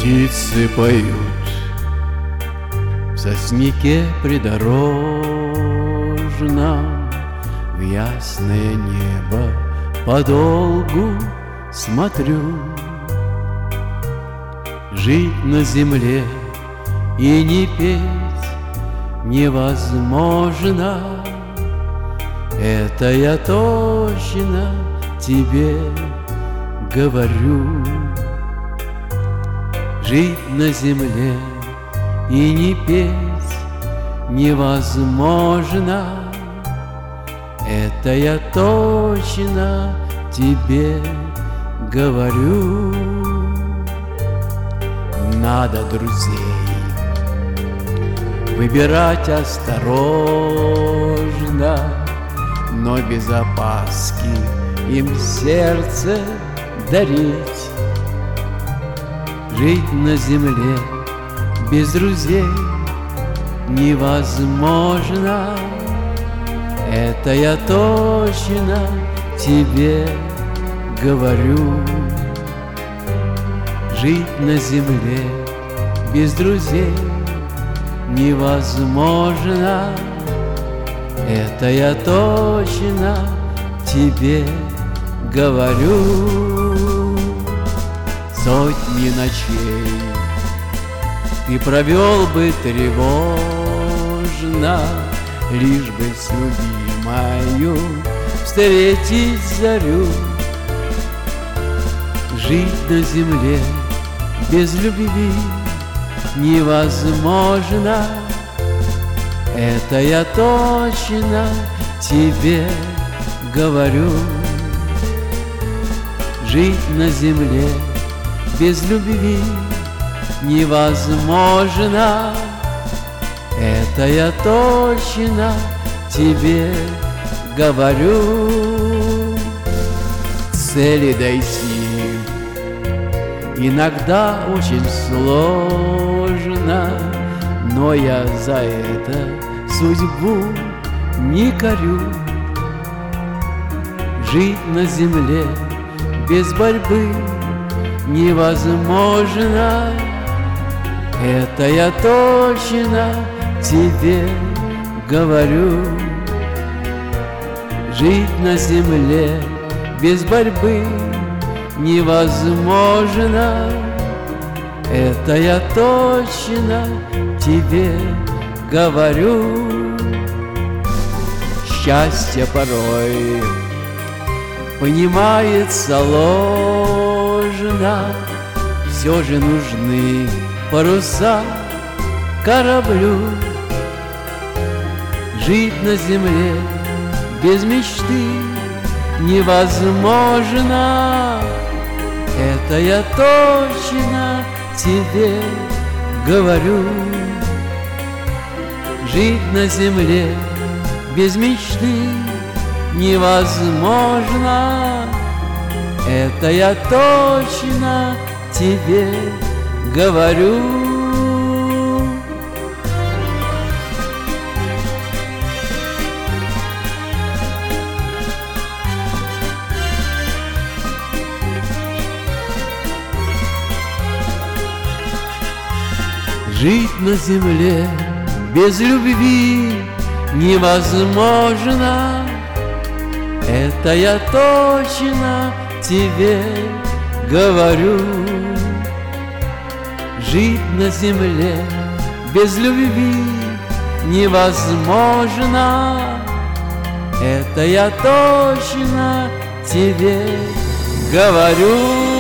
Птицы поют в сосняке придорожном, в ясное небо подолгу смотрю. Жить на земле и не петь невозможно, это я точно тебе говорю. Жить на земле и не петь невозможно, это я точно тебе говорю. Надо друзей выбирать осторожно, но без опаски им сердце дарить. Жить на земле без друзей невозможно, это я точно тебе говорю. Жить на земле без друзей невозможно, это я точно тебе говорю. Сотни ночей ты провел бы тревожно, лишь бы с любимою встретить зарю. Жить на земле без любви невозможно, это я точно тебе говорю. Жить на земле без любви невозможно, это я точно тебе говорю. К цели дойти иногда очень сложно, но я за это судьбу не корю. Жить на земле без борьбы невозможно, это я точно тебе говорю. Жить на земле без борьбы невозможно, это я точно тебе говорю. Счастье порой понимается ложно, все же нужны паруса кораблю. Жить на земле без мечты невозможно, это я точно тебе говорю. Жить на земле без мечты невозможно, это я точно тебе говорю. Жить на земле без любви невозможно, это я точно тебе говорю. Жить на земле без любви невозможно, это я точно тебе говорю.